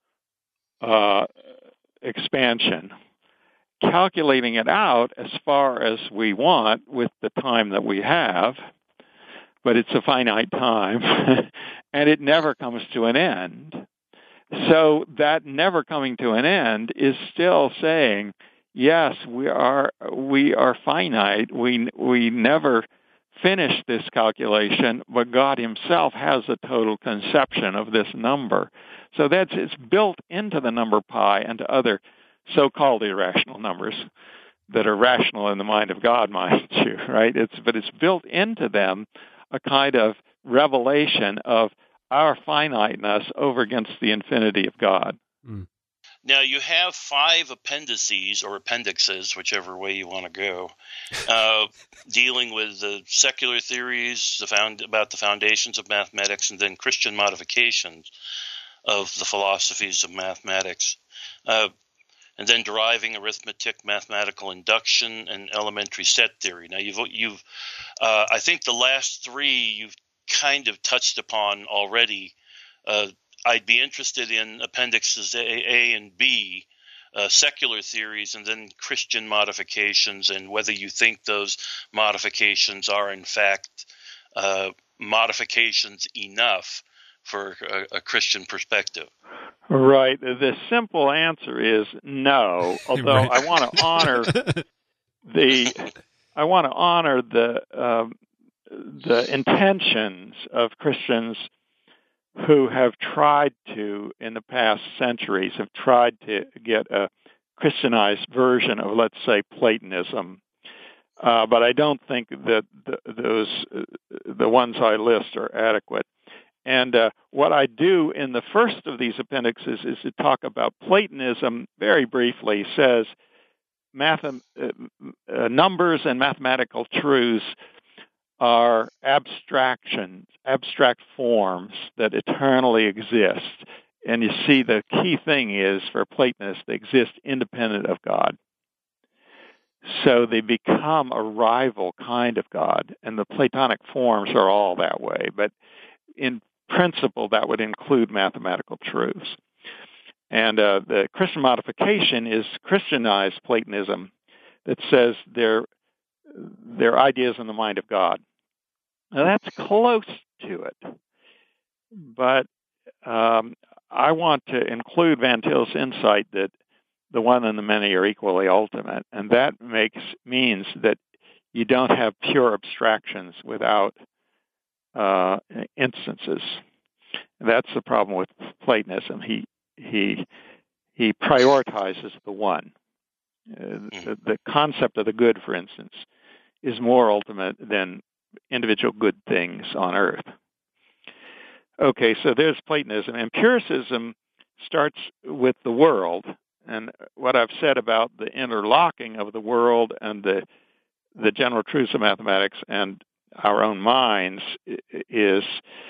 C: expansion, calculating it out as far as we want with the time that we have, but it's a finite time, and it never comes to an end. So that never coming to an end is still saying, yes, we are finite. We never finish this calculation, but God himself has a total conception of this number. So it's built into the number pi and to other so-called irrational numbers that are rational in the mind of God, mind you, right? But it's built into them a kind of revelation of our finiteness over against the infinity of God.
B: Mm. Now, you have 5 appendices or appendixes, whichever way you want to go, dealing with the secular theories about the foundations of mathematics, and then Christian modifications of the philosophies of mathematics, and then deriving arithmetic, mathematical induction, and elementary set theory. Now, you've I think the last 3 you've kind of touched upon already. I'd be interested in appendixes A and B, secular theories, and then Christian modifications, and whether you think those modifications are in fact modifications enough for a Christian perspective.
C: Right. The simple answer is no. Although right. I want to honor the intentions of Christians who have tried to, in the past centuries, have tried to get a Christianized version of, let's say, Platonism. But I don't think that the ones I list are adequate. And what I do in the first of these appendixes is to talk about Platonism very briefly. Says numbers and mathematical truths are abstractions, abstract forms that eternally exist. And you see, the key thing is, for Platonists, they exist independent of God. So they become a rival kind of God, and the Platonic forms are all that way. But in principle, that would include mathematical truths. And the Christian modification is Christianized Platonism that says they're ideas in the mind of God. Now, that's close to it. But I want to include Van Til's insight that the one and the many are equally ultimate, and that means that you don't have pure abstractions without instances. That's the problem with Platonism. He prioritizes the one. The concept of the good, for instance, is more ultimate than individual good things on earth. Okay, so there's Platonism. Empiricism starts with the world, and what I've said about the interlocking of the world and the general truths of mathematics and our own minds is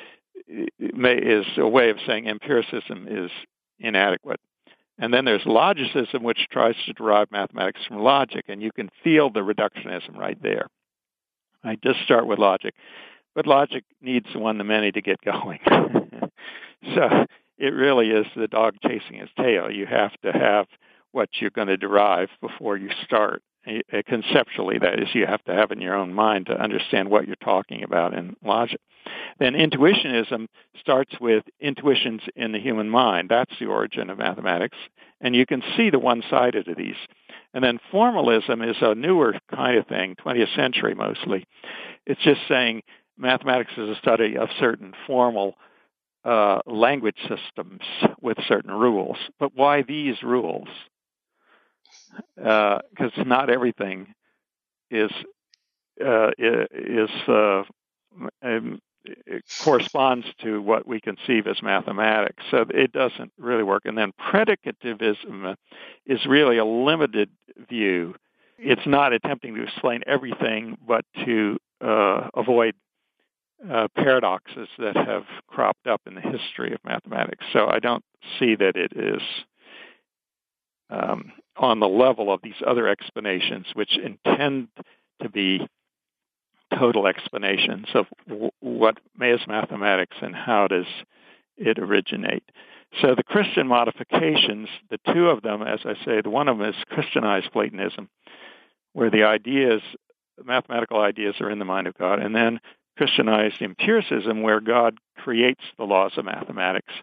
C: a way of saying empiricism is inadequate. And then there's logicism, which tries to derive mathematics from logic, and you can feel the reductionism right there. I just start with logic, but logic needs one to many to get going. So it really is the dog chasing his tail. You have to have what you're going to derive before you start. Conceptually, that is, you have to have in your own mind to understand what you're talking about in logic. Then intuitionism starts with intuitions in the human mind. That's the origin of mathematics. And you can see the one-sided of these. And then formalism is a newer kind of thing, 20th century mostly. It's just saying mathematics is a study of certain formal language systems with certain rules. But why these rules? Because not everything it corresponds to what we conceive as mathematics. So it doesn't really work. And then predicativism is really a limited view. It's not attempting to explain everything, but to avoid paradoxes that have cropped up in the history of mathematics. So I don't see that it is on the level of these other explanations, which intend to be total explanations of what is mathematics and how does it originate. So the Christian modifications, the two of them, as I say, the one of them is Christianized Platonism, where the ideas, mathematical ideas, are in the mind of God, and then Christianized empiricism, where God creates the laws of mathematics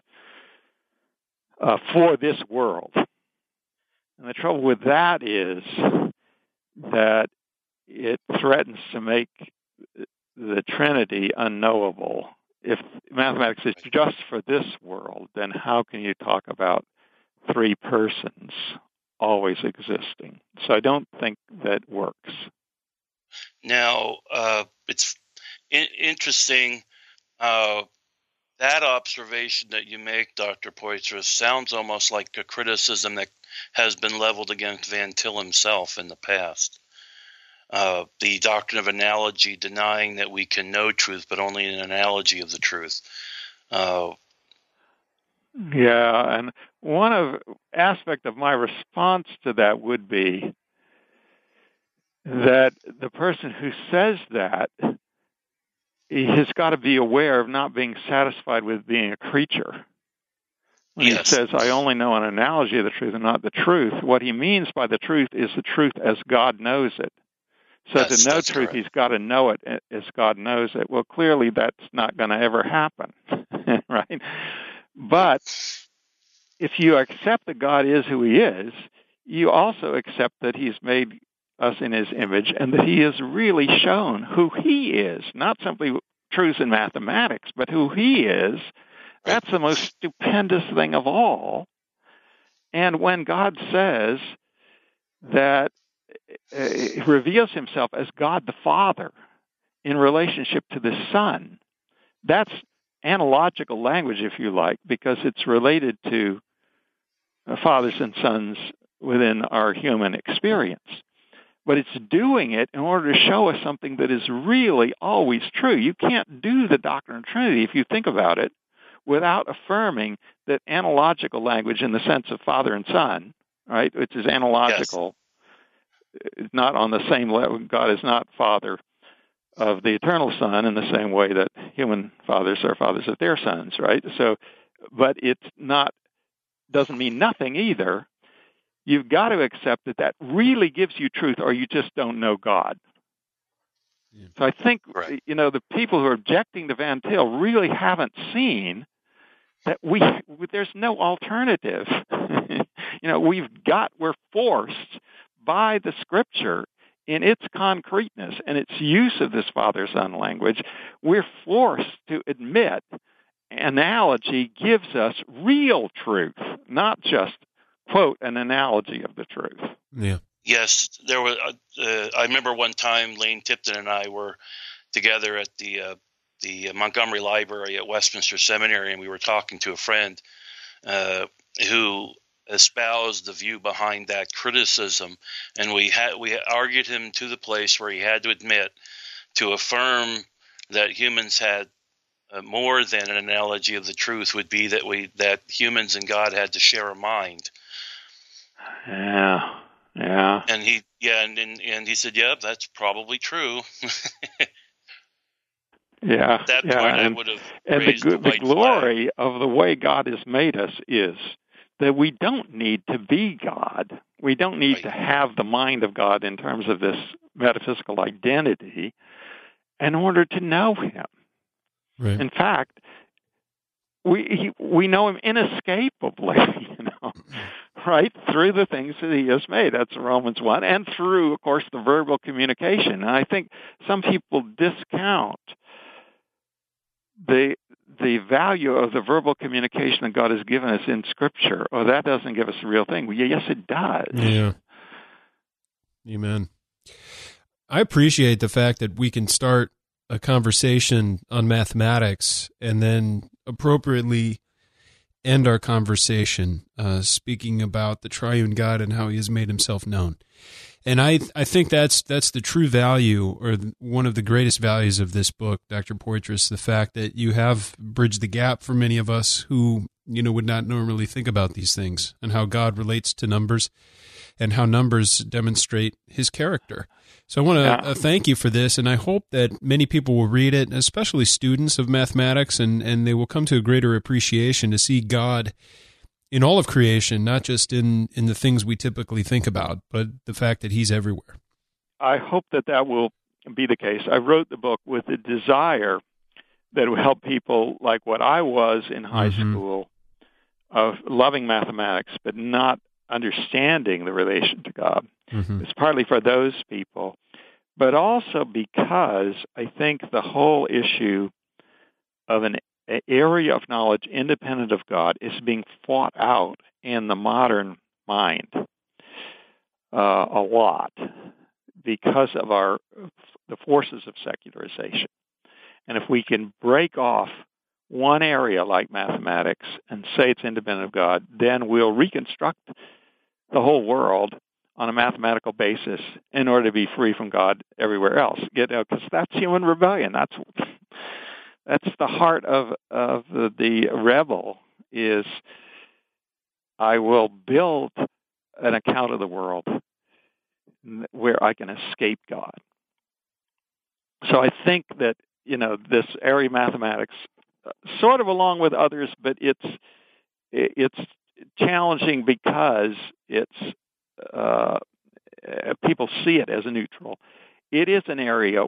C: for this world. And the trouble with that is that it threatens to make the Trinity unknowable. If mathematics is just for this world, then how can you talk about three persons always existing? So I don't think that works.
B: Now, it's interesting. That observation that you make, Dr. Poitras, sounds almost like a criticism that has been leveled against Van Til himself in the past. The doctrine of analogy, denying that we can know truth, but only an analogy of the truth.
C: Yeah, and one aspect of my response to that would be that the person who says that has got to be aware of not being satisfied with being a creature. When he says, I only know an analogy of the truth and not the truth, what he means by the truth is the truth as God knows it. So to know truth, correct. He's got to know it as God knows it. Well, clearly that's not going to ever happen, right? But if you accept that God is who he is, you also accept that he's made us in his image and that he has really shown who he is, not simply truths in mathematics, but who he is. That's the most stupendous thing of all. And when God says that he reveals himself as God the Father in relationship to the Son, that's analogical language, if you like, because it's related to fathers and sons within our human experience. But it's doing it in order to show us something that is really always true. You can't do the doctrine of Trinity, if you think about it, without affirming that analogical language in the sense of father and son, right, which is analogical, not on the same level. God is not father of the eternal Son in the same way that human fathers are fathers of their sons, right? So, but it's not, doesn't mean nothing either. You've got to accept that that really gives you truth, or you just don't know God. Yeah. So I think, the people who are objecting to Van Til really haven't seen that there's no alternative. We're forced by the Scripture in its concreteness and its use of this father-son language, we're forced to admit analogy gives us real truth, not just, quote, an analogy of the truth.
A: Yeah.
B: Yes, there was. I remember one time Lane Tipton and I were together at the Montgomery Library at Westminster Seminary, and we were talking to a friend who espoused the view behind that criticism, and we argued him to the place where he had to admit, to affirm that humans had more than an analogy of the truth would be that humans and God had to share a mind.
C: Yeah.
B: And he said, "Yeah, that's probably true."
C: Yeah.
B: At that point, I would have raised
C: the glory of the way God has made us is that we don't need to be God. We don't need to have the mind of God in terms of this metaphysical identity in order to know him.
A: Right.
C: In fact, we know him inescapably, right, through the things that he has made. That's Romans 1, and through, of course, the verbal communication. And I think some people discount the value of the verbal communication that God has given us in Scripture. Oh, that doesn't give us the real thing. Well, yes, it does.
A: Yeah. Amen. I appreciate the fact that we can start a conversation on mathematics and then appropriately end our conversation speaking about the triune God and how he has made himself known. And I think that's the true value, or one of the greatest values of this book, Dr. Poitras, the fact that you have bridged the gap for many of us who would not normally think about these things and how God relates to numbers. and how numbers demonstrate his character. So I want to thank you for this, and I hope that many people will read it, especially students of mathematics, and they will come to a greater appreciation to see God in all of creation, not just in the things we typically think about, but the fact that he's everywhere.
C: I hope that will be the case. I wrote the book with the desire that it will help people like what I was in high school, of loving mathematics but not understanding the relation to God. It's partly for those people, but also because I think the whole issue of an area of knowledge independent of God is being fought out in the modern mind a lot because of the forces of secularization. And if we can break off one area like mathematics and say it's independent of God, then we'll reconstruct the whole world on a mathematical basis in order to be free from God everywhere else. Because that's human rebellion. That's the heart of the rebel is, I will build an account of the world where I can escape God. So I think that, this area of mathematics, sort of along with others, but it's challenging because it's people see it as a neutral. It is one area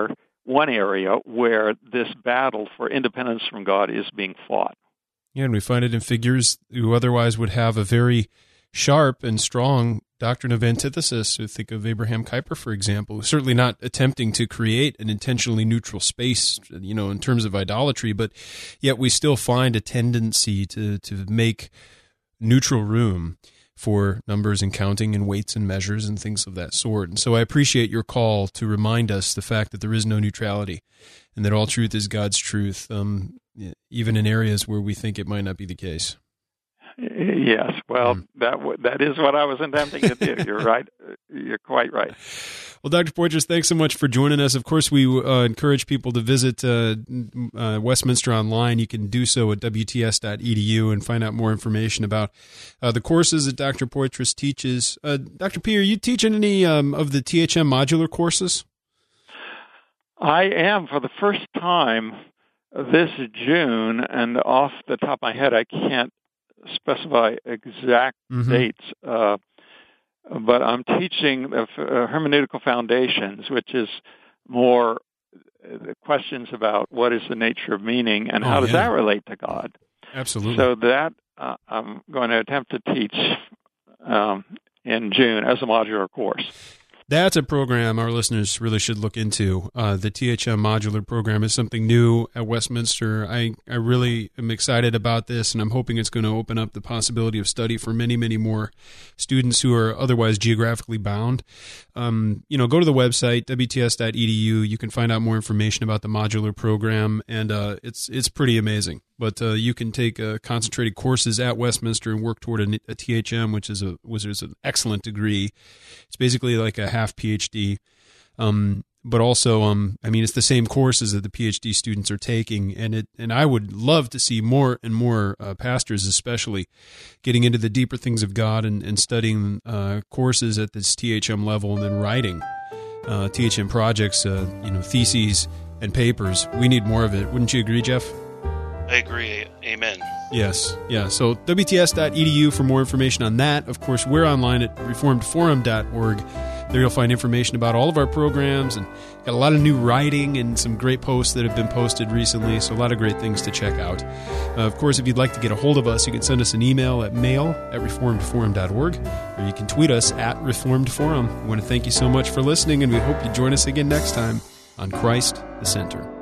C: where this battle for independence from God is being fought.
A: Yeah, and we find it in figures who otherwise would have a very sharp and strong doctrine of antithesis. So think of Abraham Kuyper, for example, who's certainly not attempting to create an intentionally neutral space, in terms of idolatry, but yet we still find a tendency to make neutral room for numbers and counting and weights and measures and things of that sort. And so I appreciate your call to remind us the fact that there is no neutrality and that all truth is God's truth, even in areas where we think it might not be the case.
C: Yes, well, that is what I was attempting to do. You're right. You're quite right.
A: Well, Dr. Poitras, thanks so much for joining us. Of course, we encourage people to visit Westminster Online. You can do so at wts.edu and find out more information about the courses that Dr. Poitras teaches. Dr. P, are you teaching any of the THM modular courses?
C: I am, for the first time this June, and off the top of my head, I can't specify exact dates, but I'm teaching hermeneutical foundations, which is more questions about what is the nature of meaning and how does that relate to God.
A: Absolutely.
C: So that I'm going to attempt to teach in June as a modular course.
A: That's a program our listeners really should look into. The THM modular program is something new at Westminster. I really am excited about this, and I'm hoping it's going to open up the possibility of study for many, many more students who are otherwise geographically bound. Go to the website, wts.edu. You can find out more information about the modular program, and it's pretty amazing. But you can take concentrated courses at Westminster and work toward a THM, which is an excellent degree. It's basically like a half PhD, but also, it's the same courses that the PhD students are taking, and I would love to see more and more pastors, especially, getting into the deeper things of God and studying courses at this THM level, and then writing THM projects, theses and papers. We need more of it. Wouldn't you agree, Jeff?
B: I agree. Amen.
A: Yes. Yeah. So WTS.edu for more information on that. Of course, we're online at reformedforum.org. There you'll find information about all of our programs, and got a lot of new writing and some great posts that have been posted recently, so a lot of great things to check out. Of course, if you'd like to get a hold of us, you can send us an email at mail@reformedforum.org, or you can tweet us at reformedforum. We want to thank you so much for listening, and we hope you join us again next time on Christ the Center.